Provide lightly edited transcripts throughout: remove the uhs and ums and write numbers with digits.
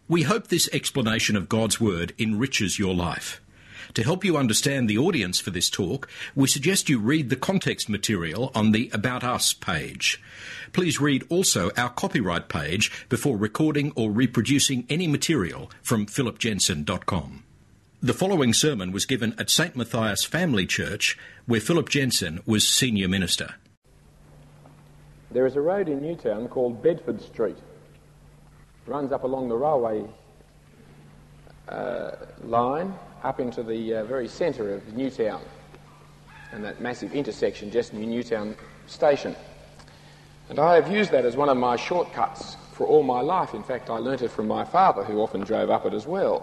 We hope this explanation of God's Word enriches your life. To help you understand the audience for this talk, we suggest you read the context material on the About Us page. Please read also our copyright page before recording or reproducing any material from philipjensen.com. The following sermon was given at St. Matthias Family Church, where Philip Jensen was senior minister. There is a road in Newtown called Bedford Street. It runs up along the railway line up into the very centre of Newtown and that massive intersection just near Newtown Station. And I have used that as one of my shortcuts for all my life. In fact, I learnt it from my father, who often drove up it as well.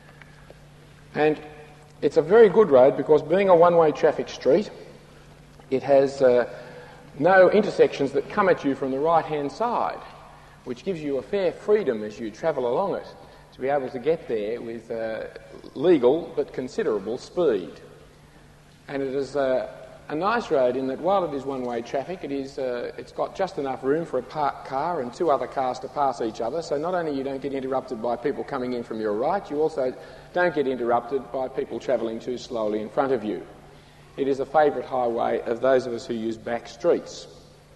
And it's a very good road because, being a one-way traffic street, it has no intersections that come at you from the right-hand side, which gives you a fair freedom as you travel along it to be able to get there with legal but considerable speed. And it is a nice road in that while it is one-way traffic, it's got just enough room for a parked car and two other cars to pass each other, so not only you don't get interrupted by people coming in from your right, you also don't get interrupted by people travelling too slowly in front of you. It is a favourite highway of those of us who use back streets.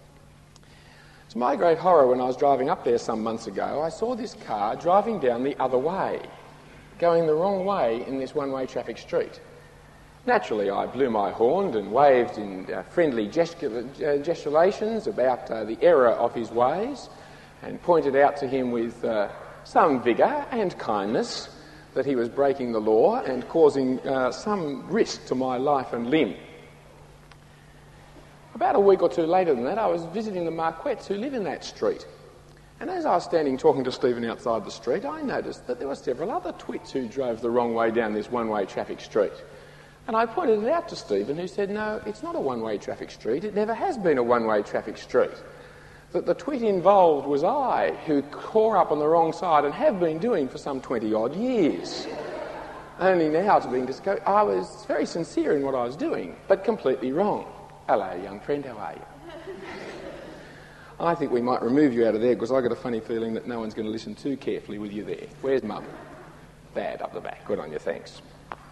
To my great horror, when I was driving up there some months ago, I saw this car driving down the other way, going the wrong way in this one-way traffic street. Naturally, I blew my horn and waved in friendly gesticulations about the error of his ways and pointed out to him with some vigour and kindness that he was breaking the law and causing some risk to my life and limb. About a week or two later than that, I was visiting the Marquettes who live in that street. And as I was standing talking to Stephen outside the street, I noticed that there were several other twits who drove the wrong way down this one-way traffic street. And I pointed it out to Stephen, who said, no, it's not a one-way traffic street. It never has been a one-way traffic street. That the twit involved was I, who tore up on the wrong side and have been doing for some 20-odd years. Only now to being discovered. I was very sincere in what I was doing, but completely wrong. Hello, young friend, how are you? I think we might remove you out of there because I've got a funny feeling that no one's going to listen too carefully with you there. Where's Mum? Bad, up the back. Good on you, thanks.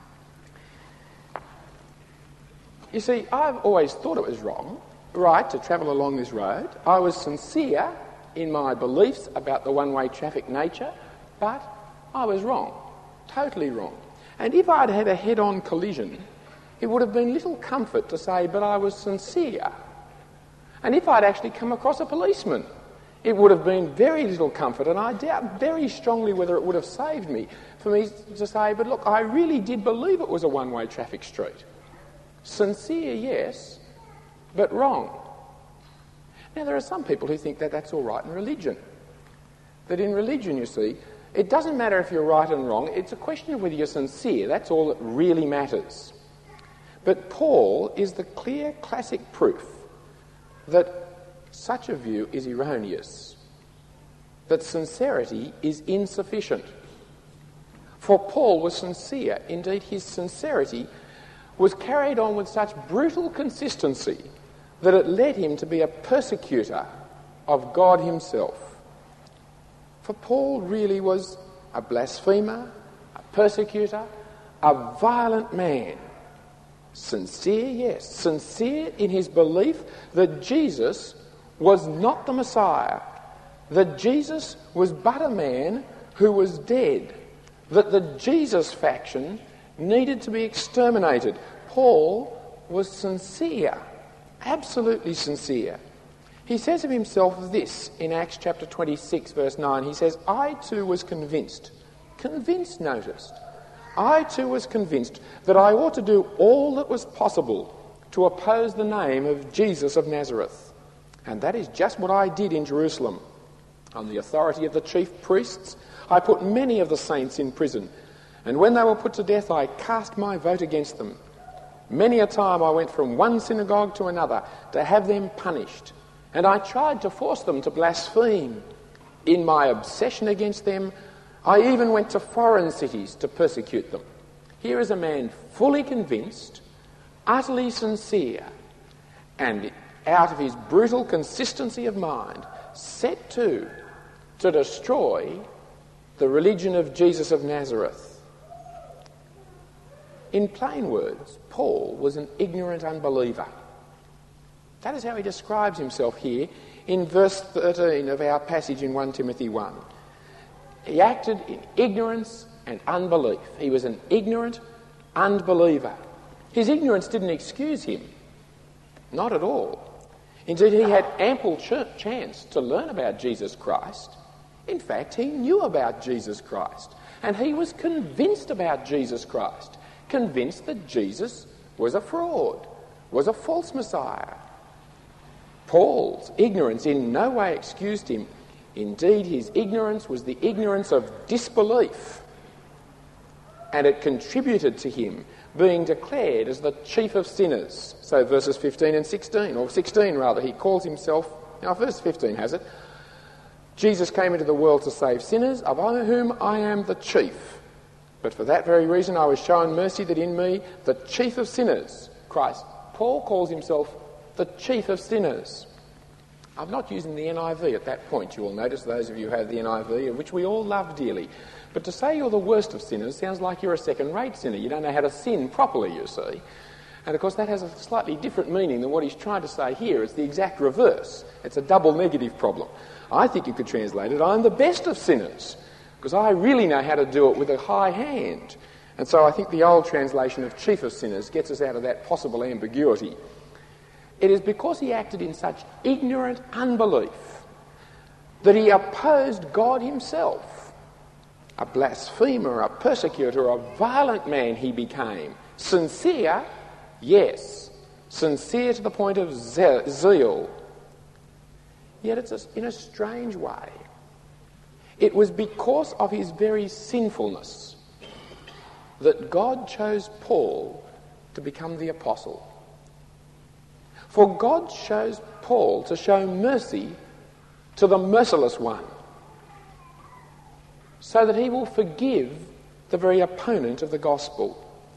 You see, I've always thought it was right to travel along this road. I was sincere in my beliefs about the one-way traffic nature, but I was wrong, totally wrong. And if I'd had a head-on collision, it would have been little comfort to say, but I was sincere. And if I'd actually come across a policeman, it would have been very little comfort, and I doubt very strongly whether it would have saved me for me to say, but look, I really did believe it was a one-way traffic street. Sincere, yes, but wrong. Now, there are some people who think that that's all right in religion. That in religion, you see, it doesn't matter if you're right and wrong, it's a question of whether you're sincere. That's all that really matters. But Paul is the clear classic proof that such a view is erroneous, that sincerity is insufficient. For Paul was sincere. Indeed, his sincerity was carried on with such brutal consistency that it led him to be a persecutor of God himself. For Paul really was a blasphemer, a persecutor, a violent man. Sincere, yes, sincere in his belief that Jesus was not the Messiah, that Jesus was but a man who was dead, that the Jesus faction needed to be exterminated. Paul was sincere, absolutely sincere. He says of himself this in Acts chapter 26, verse 9. He says, I too was convinced, noticed, I too was convinced that I ought to do all that was possible to oppose the name of Jesus of Nazareth. And that is just what I did in Jerusalem. On the authority of the chief priests, I put many of the saints in prison. And when they were put to death, I cast my vote against them. Many a time I went from one synagogue to another to have them punished. And I tried to force them to blaspheme. In my obsession against them, I even went to foreign cities to persecute them. Here is a man fully convinced, utterly sincere, and out of his brutal consistency of mind, set to destroy the religion of Jesus of Nazareth. In plain words, Paul was an ignorant unbeliever. That is how he describes himself here in verse 13 of our passage in 1 Timothy 1. He acted in ignorance and unbelief. He was an ignorant unbeliever. His ignorance didn't excuse him. Not at all. Indeed, he had ample chance to learn about Jesus Christ. In fact, he knew about Jesus Christ. And he was convinced about Jesus Christ. Convinced that Jesus was a fraud, was a false Messiah. Paul's ignorance in no way excused him. Indeed, his ignorance was the ignorance of disbelief. And it contributed to him being declared as the chief of sinners. So verses 15 and 16, or 16 rather, he calls himself, now verse 15 has it, Jesus came into the world to save sinners, of whom I am the chief. But for that very reason I was shown mercy that in me, the chief of sinners, Christ. Paul calls himself the chief of sinners. I'm not using the NIV at that point, you will notice, those of you who have the NIV, which we all love dearly. But to say you're the worst of sinners sounds like you're a second-rate sinner. You don't know how to sin properly, you see. And of course that has a slightly different meaning than what he's trying to say here. It's the exact reverse. It's a double negative problem. I think you could translate it, I'm the best of sinners, because I really know how to do it with a high hand. And so I think the old translation of chief of sinners gets us out of that possible ambiguity. It is because he acted in such ignorant unbelief that he opposed God himself. A blasphemer, a persecutor, a violent man he became. Sincere, yes. Sincere to the point of zeal. Yet it's in a strange way. It was because of his very sinfulness that God chose Paul to become the apostle. For God chose Paul to show mercy to the merciless one, so that he will forgive the very opponent of the gospel.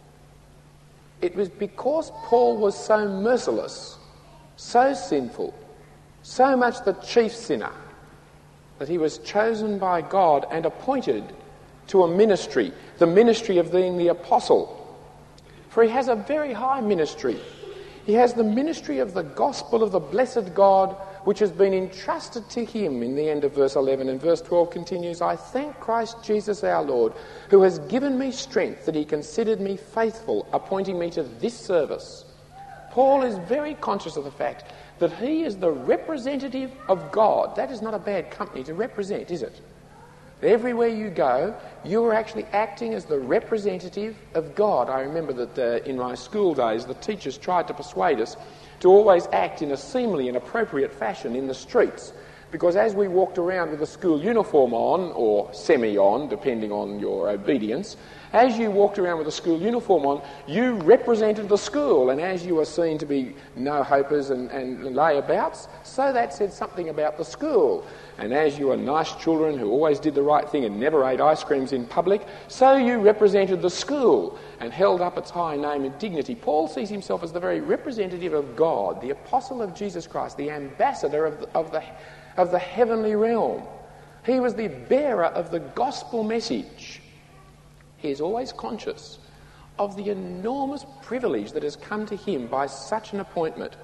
It was because Paul was so merciless, so sinful, so much the chief sinner, that he was chosen by God and appointed to a ministry, the ministry of being the apostle. For he has a very high ministry. He has the ministry of the gospel of the blessed God, which has been entrusted to him in the end of verse 11. And verse 12 continues, I thank Christ Jesus our Lord, who has given me strength that he considered me faithful, appointing me to this service. Paul is very conscious of the fact that he is the representative of God. That is not a bad company to represent, is it? Everywhere you go, you are actually acting as the representative of God. I remember that in my school days, the teachers tried to persuade us to always act in a seemly and appropriate fashion in the streets, because as we walked around with a school uniform on, or semi-on, depending on your obedience, as you walked around with a school uniform on, you represented the school, and as you were seen to be no-hopers and layabouts, so that said something about the school. And as you were nice children who always did the right thing and never ate ice creams in public, so you represented the school and held up its high name and dignity. Paul sees himself as the very representative of God, the apostle of Jesus Christ, the ambassador of the heavenly realm. He was the bearer of the gospel message. He is always conscious of the enormous privilege that has come to him by such an appointment.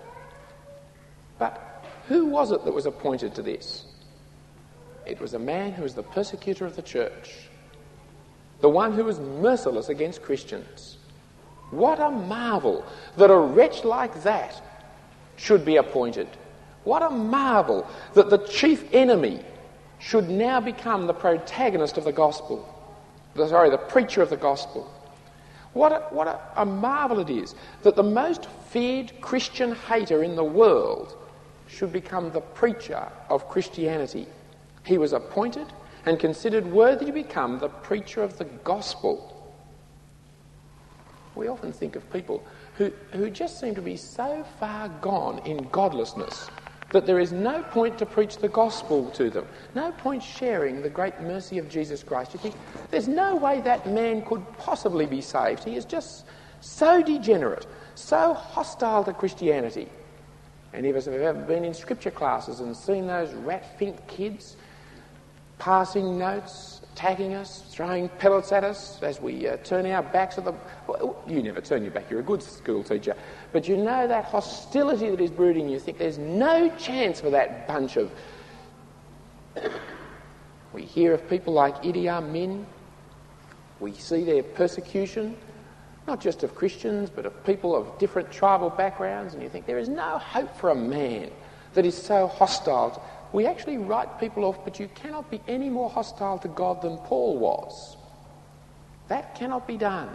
But who was it that was appointed to this? It was a man who was the persecutor of the church, the one who was merciless against Christians. What a marvel that a wretch like that should be appointed. What a marvel that the chief enemy should now become the protagonist of the gospel. The preacher of the gospel. What a marvel it is that the most feared Christian hater in the world should become the preacher of Christianity. He was appointed and considered worthy to become the preacher of the gospel. We often think of people who just seem to be so far gone in godlessness that there is no point to preach the gospel to them, no point sharing the great mercy of Jesus Christ. You think, there's no way that man could possibly be saved. He is just so degenerate, so hostile to Christianity. Any of us have ever been in scripture classes and seen those rat-fink kids passing notes, attacking us, throwing pellets at us as we turn our backs at the... Well, you never turn your back, you're a good school teacher. But you know that hostility that is brooding, you think there's no chance for that bunch of... We hear of people like Idi Amin. We see their persecution, not just of Christians, but of people of different tribal backgrounds, and you think there is no hope for a man that is so hostile. We actually write people off, but you cannot be any more hostile to God than Paul was. That cannot be done.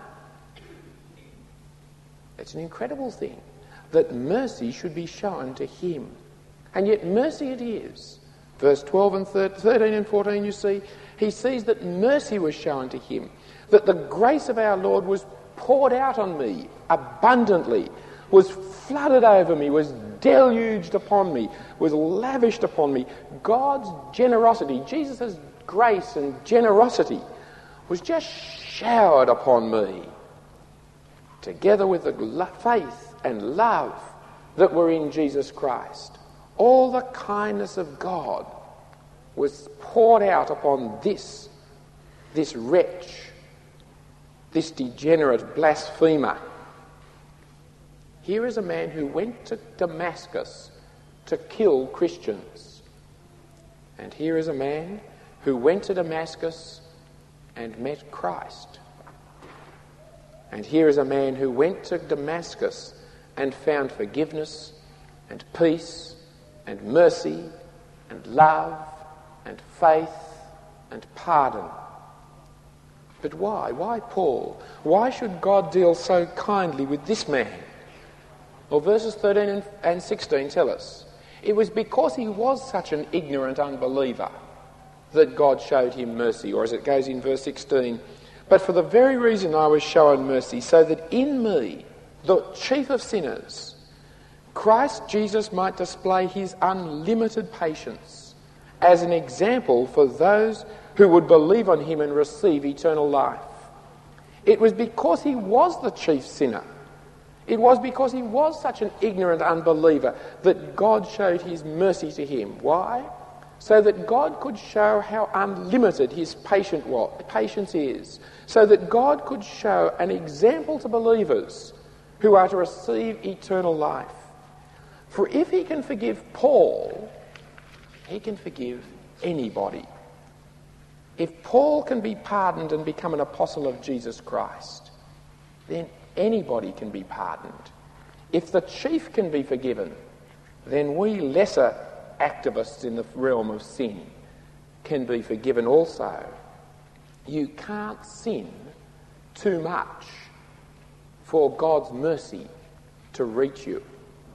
It's an incredible thing that mercy should be shown to him. And yet mercy it is. Verse 12 and 13 and 14, you see, he sees that mercy was shown to him, that the grace of our Lord was poured out on me abundantly, was flooded over me, was deluged upon me, was lavished upon me. God's generosity, Jesus' grace and generosity was just showered upon me, together with the faith and love that were in Jesus Christ. All the kindness of God was poured out upon this wretch, this degenerate blasphemer. Here is a man who went to Damascus to kill Christians. And here is a man who went to Damascus and met Christ. And here is a man who went to Damascus and found forgiveness and peace and mercy and love and faith and pardon. But why? Why Paul? Why should God deal so kindly with this man? Well, verses 13 and 16 tell us. It was because he was such an ignorant unbeliever that God showed him mercy, or as it goes in verse 16, but for the very reason I was shown mercy, so that in me, the chief of sinners, Christ Jesus might display his unlimited patience as an example for those who would believe on him and receive eternal life. It was because he was the chief sinner, it was because he was such an ignorant unbeliever that God showed his mercy to him. Why? So that God could show how unlimited his patience is. So that God could show an example to believers who are to receive eternal life. For if he can forgive Paul, he can forgive anybody. If Paul can be pardoned and become an apostle of Jesus Christ, then anybody can be pardoned. If the chief can be forgiven, then we lesser activists in the realm of sin can be forgiven also. You can't sin too much for God's mercy to reach you.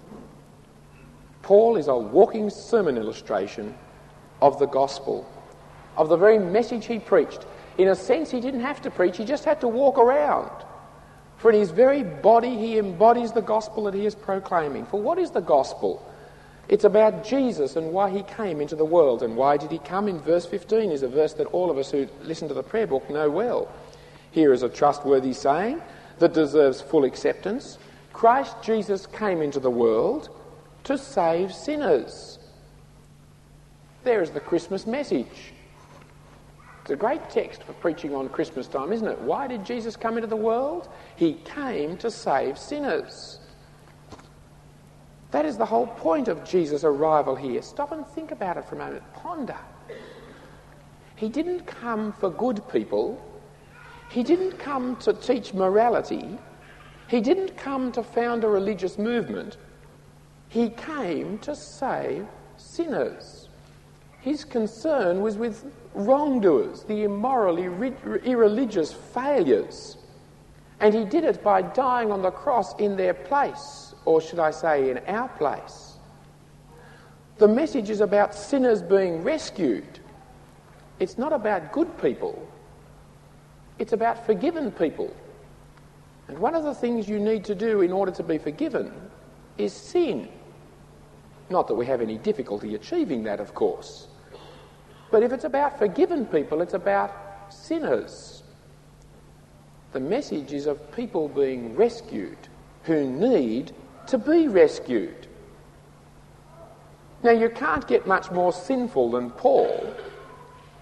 Paul is a walking sermon illustration of the gospel, of the very message he preached. In a sense, he didn't have to preach, he just had to walk around. For in his very body, he embodies the gospel that he is proclaiming. For what is the gospel? It's about Jesus and why he came into the world. And why did he come? In verse 15 is a verse that all of us who listen to the prayer book know well. Here is a trustworthy saying that deserves full acceptance. Christ Jesus came into the world to save sinners. There is the Christmas message. It's a great text for preaching on Christmas time, isn't it? Why did Jesus come into the world? He came to save sinners. That is the whole point of Jesus' arrival here. Stop and think about it for a moment. Ponder. He didn't come for good people. He didn't come to teach morality. He didn't come to found a religious movement. He came to save sinners. His concern was with wrongdoers, the immorally irreligious failures. And he did it by dying on the cross in their place, or should I say in our place. The message is about sinners being rescued. It's not about good people. It's about forgiven people. And one of the things you need to do in order to be forgiven is sin. Not that we have any difficulty achieving that, of course. But if it's about forgiven people, it's about sinners. The message is of people being rescued who need to be rescued. Now, you can't get much more sinful than Paul.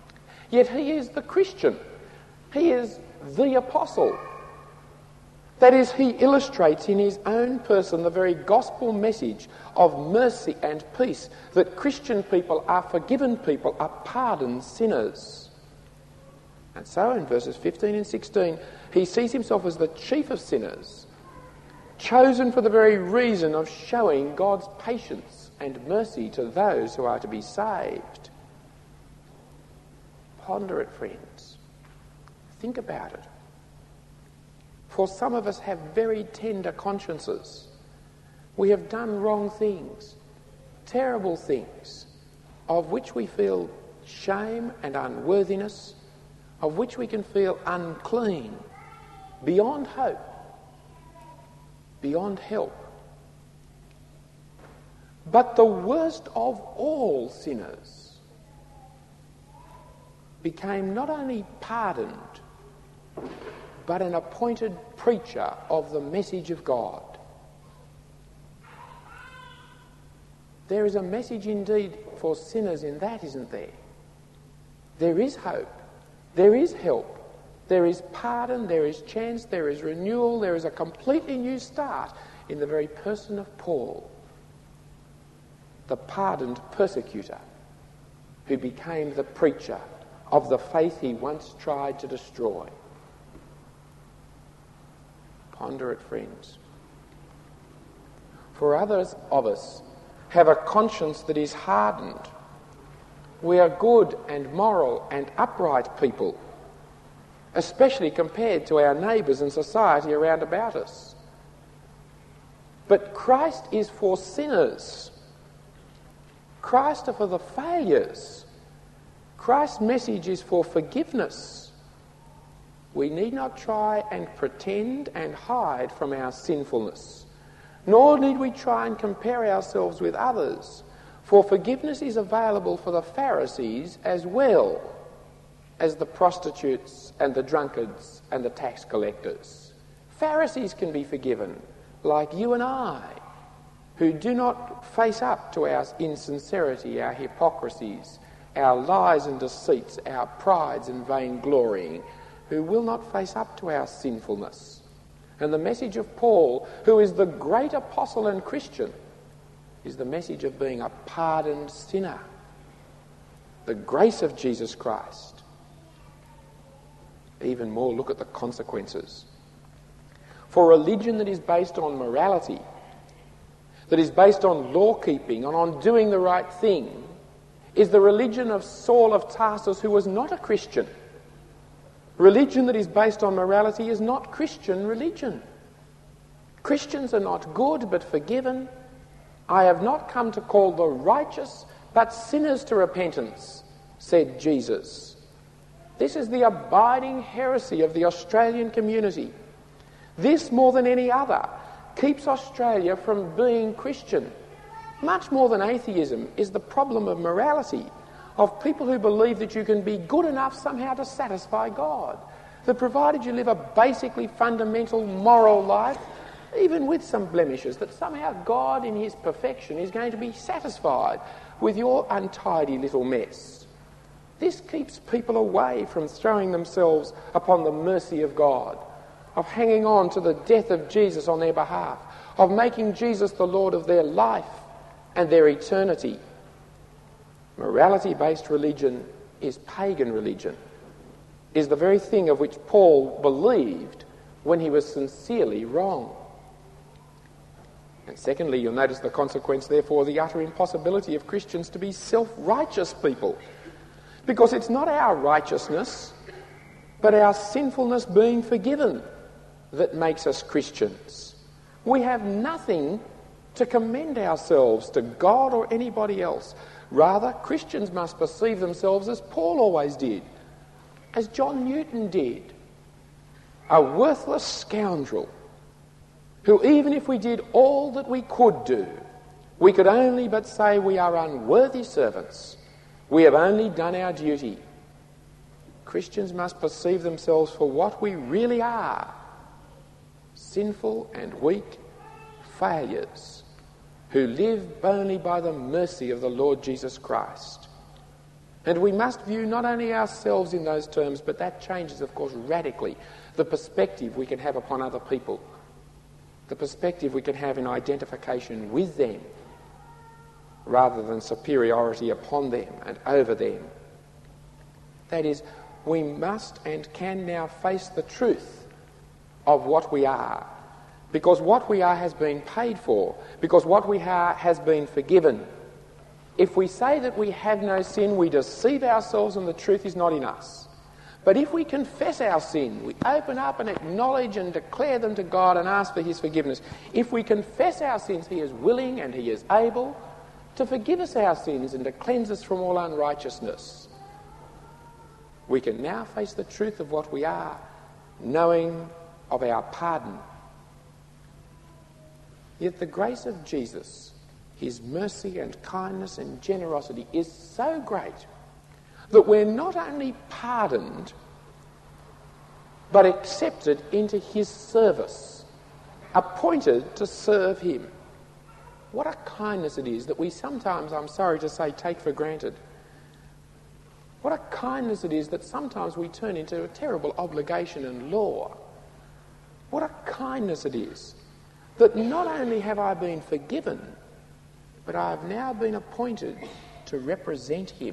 Yet he is the Christian. He is the apostle. That is, he illustrates in his own person the very gospel message of mercy and peace, that Christian people are forgiven people, are pardoned sinners. And so in verses 15 and 16, he sees himself as the chief of sinners, chosen for the very reason of showing God's patience and mercy to those who are to be saved. Ponder it, friends. Think about it. For some of us have very tender consciences. We have done wrong things, terrible things, of which we feel shame and unworthiness, of which we can feel unclean, beyond hope, beyond help. But the worst of all sinners became not only pardoned, but an appointed preacher of the message of God. There is a message indeed for sinners in that, isn't there? There is hope, there is help, there is pardon, there is chance, there is renewal, there is a completely new start in the very person of Paul, the pardoned persecutor who became the preacher of the faith he once tried to destroy. Ponder it, friends. For others of us have a conscience that is hardened. We are good and moral and upright people, especially compared to our neighbours and society around about us. But Christ is for sinners. Christ is for the failures. Christ's message is for forgiveness. We need not try and pretend and hide from our sinfulness, nor need we try and compare ourselves with others, for forgiveness is available for the Pharisees as well as the prostitutes and the drunkards and the tax collectors. Pharisees can be forgiven, like you and I, who do not face up to our insincerity, our hypocrisies, our lies and deceits, our prides and vainglorying, who will not face up to our sinfulness. And the message of Paul, who is the great apostle and Christian, is the message of being a pardoned sinner. The grace of Jesus Christ. Even more, look at the consequences. For religion that is based on morality, that is based on law-keeping and on doing the right thing, is the religion of Saul of Tarsus, who was not a Christian. Religion that is based on morality is not Christian religion. Christians are not good but forgiven. I have not come to call the righteous but sinners to repentance, said Jesus. This is the abiding heresy of the Australian community. This, more than any other, keeps Australia from being Christian. Much more than atheism is the problem of morality, of people who believe that you can be good enough somehow to satisfy God. That provided you live a basically fundamental moral life, even with some blemishes, that somehow God in his perfection is going to be satisfied with your untidy little mess. This keeps people away from throwing themselves upon the mercy of God, of hanging on to the death of Jesus on their behalf, of making Jesus the Lord of their life and their eternity. Morality-based religion is pagan religion, is the very thing of which Paul believed when he was sincerely wrong. And secondly, you'll notice the consequence, therefore, the utter impossibility of Christians to be self-righteous people. Because it's not our righteousness, but our sinfulness being forgiven that makes us Christians. We have nothing to commend ourselves to God or anybody else. Rather, Christians must perceive themselves as Paul always did, as John Newton did, a worthless scoundrel who, even if we did all that we could do, we could only but say we are unworthy servants. We have only done our duty. Christians must perceive themselves for what we really are: sinful and weak failures who live only by the mercy of the Lord Jesus Christ. And we must view not only ourselves in those terms, but that changes, of course, radically the perspective we can have upon other people, the perspective we can have in identification with them, rather than superiority upon them and over them. That is, we must and can now face the truth of what we are, because what we are has been paid for, because what we are has been forgiven. If we say that we have no sin, we deceive ourselves and the truth is not in us. But if we confess our sin, we open up and acknowledge and declare them to God and ask for his forgiveness. If we confess our sins, he is willing and he is able to forgive us our sins and to cleanse us from all unrighteousness. We can now face the truth of what we are, knowing of our pardon. Yet the grace of Jesus, his mercy and kindness and generosity is so great that we're not only pardoned but accepted into his service, appointed to serve him. What a kindness it is that we sometimes, I'm sorry to say, take for granted. What a kindness it is that sometimes we turn into a terrible obligation and law. What a kindness it is that not only have I been forgiven, but I have now been appointed to represent him.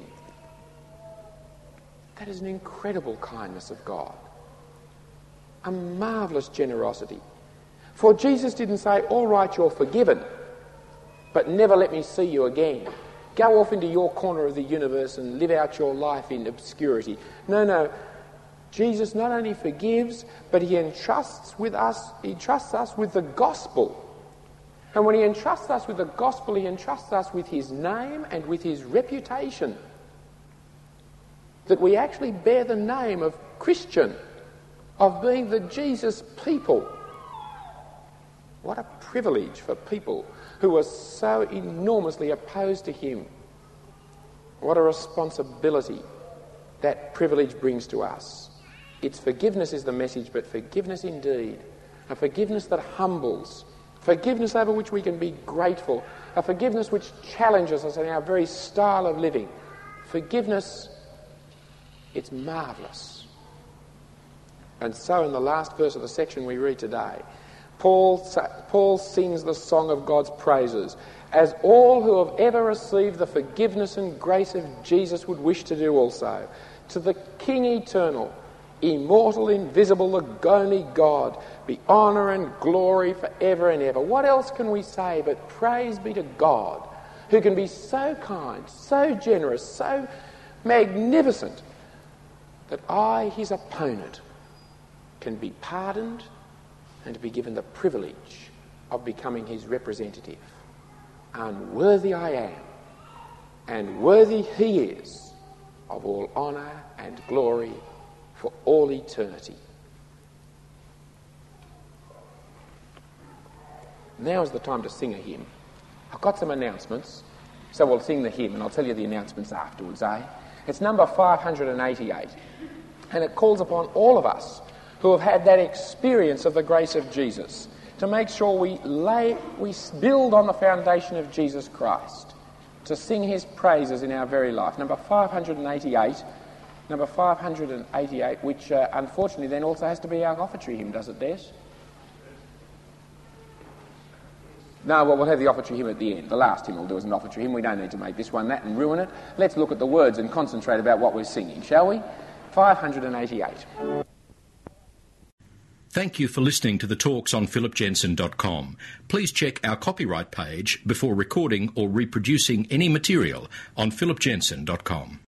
That is an incredible kindness of God. A marvellous generosity. For Jesus didn't say, all right, you're forgiven, but never let me see you again. Go off into your corner of the universe and live out your life in obscurity. No. Jesus not only forgives, but he entrusts us with the gospel. And when he entrusts us with the gospel, he entrusts us with his name and with his reputation. That we actually bear the name of Christian, of being the Jesus people. What a privilege for people who are so enormously opposed to him. What a responsibility that privilege brings to us. Its forgiveness is the message, but forgiveness indeed. A forgiveness that humbles. Forgiveness over which we can be grateful. A forgiveness which challenges us in our very style of living. Forgiveness, it's marvellous. And so in the last verse of the section we read today, Paul sings the song of God's praises, as all who have ever received the forgiveness and grace of Jesus would wish to do also. To the King eternal, immortal, invisible, the only God, be honour and glory forever and ever. What else can we say but praise be to God, who can be so kind, so generous, so magnificent, that I, his opponent, can be pardoned and to be given the privilege of becoming his representative. Unworthy I am, and worthy he is, of all honour and glory for all eternity. Now is the time to sing a hymn. I've got some announcements, so we'll sing the hymn and I'll tell you the announcements afterwards, It's number 588, and it calls upon all of us who have had that experience of the grace of Jesus to make sure we build on the foundation of Jesus Christ, to sing his praises in our very life. Number 588, which unfortunately then also has to be our offertory hymn, does it, Des? No, well, we'll have the offertory hymn at the end. The last hymn we'll do as an offertory hymn. We don't need to make this one that and ruin it. Let's look at the words and concentrate about what we're singing, shall we? 588. Thank you for listening to the talks on philipjensen.com. Please check our copyright page before recording or reproducing any material on philipjensen.com.